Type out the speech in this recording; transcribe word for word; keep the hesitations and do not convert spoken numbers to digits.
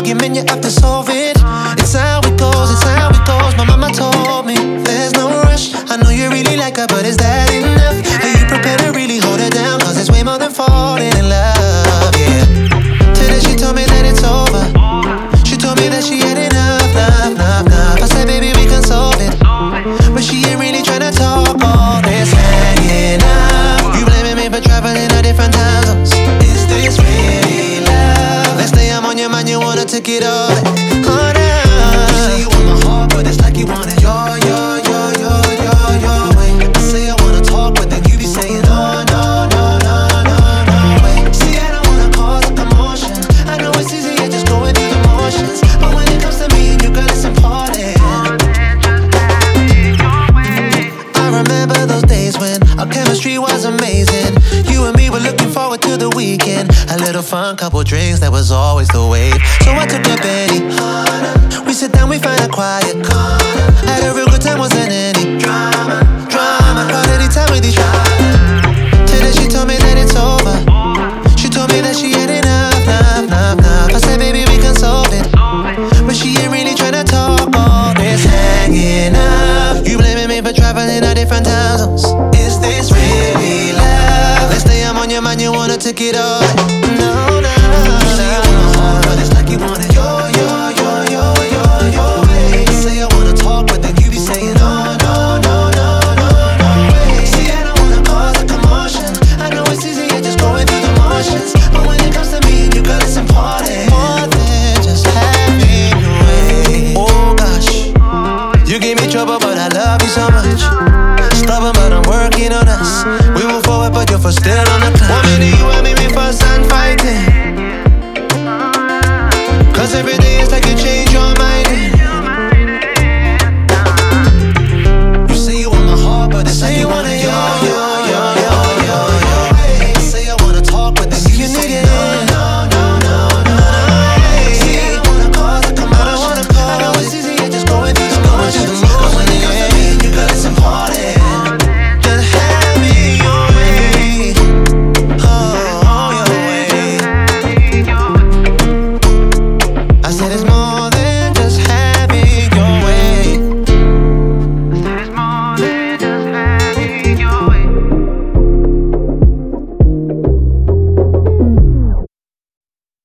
argument, you have to solve it. It's how it goes, it's how it goes. My mama told me there's no rush. I know you really like her, but is that enough? Are you prepared to really hold her down? Cause it's way more than falling in love, yeah. Today she told me that it's over. She told me that she had enough, enough, enough, enough. I said, baby, we can solve it. But she ain't really tryna talk all this hanging up. You blaming me for traveling to different time zones. Is this really love? Next day I'm on your mind, you wanna take it all. Oh, no. You say you want my heart, but it's like you want it your, your, your, your, your, your way. I say I wanna talk, but then you be saying no, no, no, no, no, no way. See, I don't wanna cause a commotion. I know it's easier just going through the motions, but when it comes to me and you, girl, it's important. I remember those days when our chemistry was amazing. You and me were looking forward to the weekend. A little fun, couple drinks, that was always the wave. So I took a Betty. We sit down, we find a quiet corner. Had a real good time, wasn't any drama, drama. Quality time with each other. Today she told me that it's over. She told me that she had enough, enough, enough, enough. I said, baby, we can solve it. But she ain't really tryna talk all this hanging up. You blaming me for traveling to different time zones. Is this really love? Next day I'm on your mind, you wanna take it all. No, no. You say you want my heart, but it's like you want it your, your, your, your, your, your way. You say I wanna talk, but then you be saying no, no, no, no, no, no way. See, I don't wanna cause a commotion. I know it's easier just going through the motions, but when it comes to me and you, girl, it's important. More than just having your way. Oh gosh, you give me trouble, but I love you so much. Stubborn, but I'm working on us. We move forward, but your foot still on the clutch. One minute you want me, me fuss and fighting. Cause every day it's like you